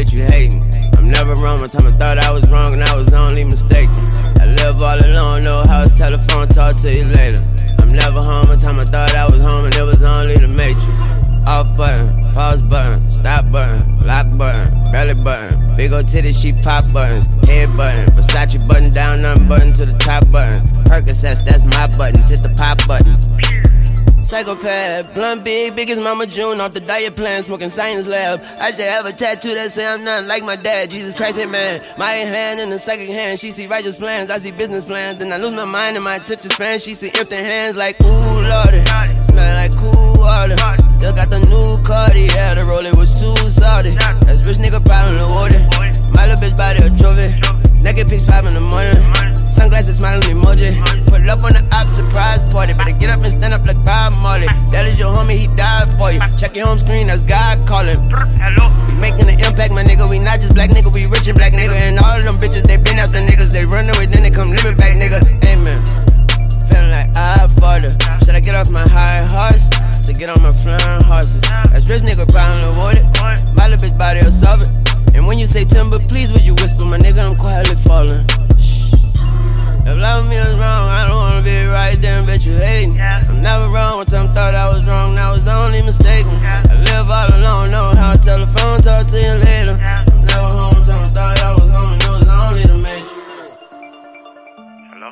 bitch, you hating. I'm never wrong, one time I thought I was wrong and I was only mistaken. I live all alone, no house, telephone, talk to you later. I'm never home, one time I thought I was home and it was only the Matrix. Off button, pause button, stop button, lock button, belly button, big old titty, she pop buttons, head button, Versace button down, none button to the top button. Percocets, that's my buttons, hit the pop button. Psychopath, blunt big as Mama June, off the diet plan, smoking science lab. I should have a tattoo that say I'm nothing like my dad. Jesus Christ, hey man, my hand in the second hand. She see righteous plans, I see business plans. Then I lose my mind and my attention span. She see empty hands like, ooh lordy, smelling like cool water. Still got the new Cartier, the roller was too salty. That's rich nigga problem the water. My little bitch body a trophy. Naked pics 5 in the morning. Sunglasses smiling emoji. Pull up on the op surprise party. Better get up and stand up like Bob Marley. That is your homie, he died for you. Check your home screen, that's God calling. We making an impact, my nigga. We not just black nigga, we rich and black nigga. And all of them bitches, they been after niggas. They run away, then they come living back, nigga. Amen. Feeling like I fought her. Should I get off my high horse to get on my flying horses? That's rich nigga problem avoided. My little bitch body will solve it. And when you say timber, please would you whisper, my nigga, I'm quietly falling. If loving me was wrong, I don't wanna be right, then bitch you hating. I'm never wrong, one time thought I was wrong, now I was only mistaken. I live all alone, know how to telephone, talk to you later. I'm never home, one time I thought I was home, and it was only the Matrix. Hello?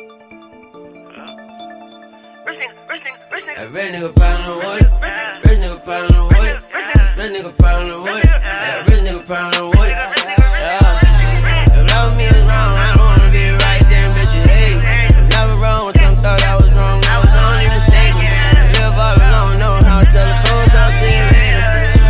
Hello? Rich nigga. That rich nigga pound the wood. Rich nigga pound the wood. Rich nigga pound the wood. That rich nigga pound the wood. Yeah. If loving me is wrong, I don't wanna be right, then bitch you hating. I'm never wrong, one time thought I was wrong, I was only mistaken. I live all alone, know how to telephone, talk to you later.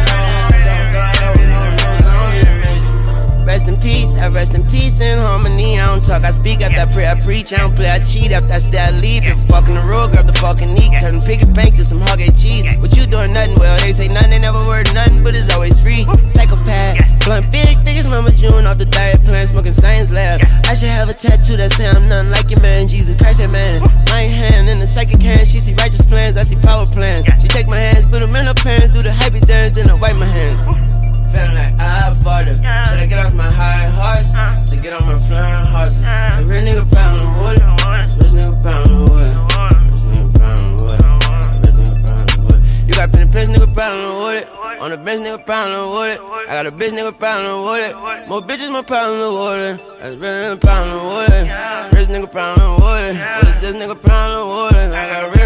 Rest in peace, I rest in peace and harmony. I don't talk, I speak after I pray, I preach. I don't play, I cheat after I stay, I leave. If fucking the road, grab the fucking knee. Turn pick and bank to some hog-ate cheese. What you doing nothing? Well, they say nothing, they never word nothing, but it's always free. Psychopath, blunt big as Mama June, off the diet plan, smoking science lab. I should have a tattoo that say I'm nothing like your man. Jesus Christ, hey man. My hand in the psychic hand, she see righteous plans, I see power plans. She take my hands, put them in her pants, do the hypey dance, then I wipe my hands. Feeling like I fought her. Should I get off my high horse to get on my flying horses? A real nigga pound the wood. Rich nigga pound the wood. Rich nigga pound the wood. Rich nigga pound the wood. You got plenty bitch nigga pound the wood. On the bench nigga pound the wood. I got a bitch nigga pound the wood. More bitches more pound the wood. That's real nigga pound the wood. Rich nigga pound the wood. This nigga pound the wood. I got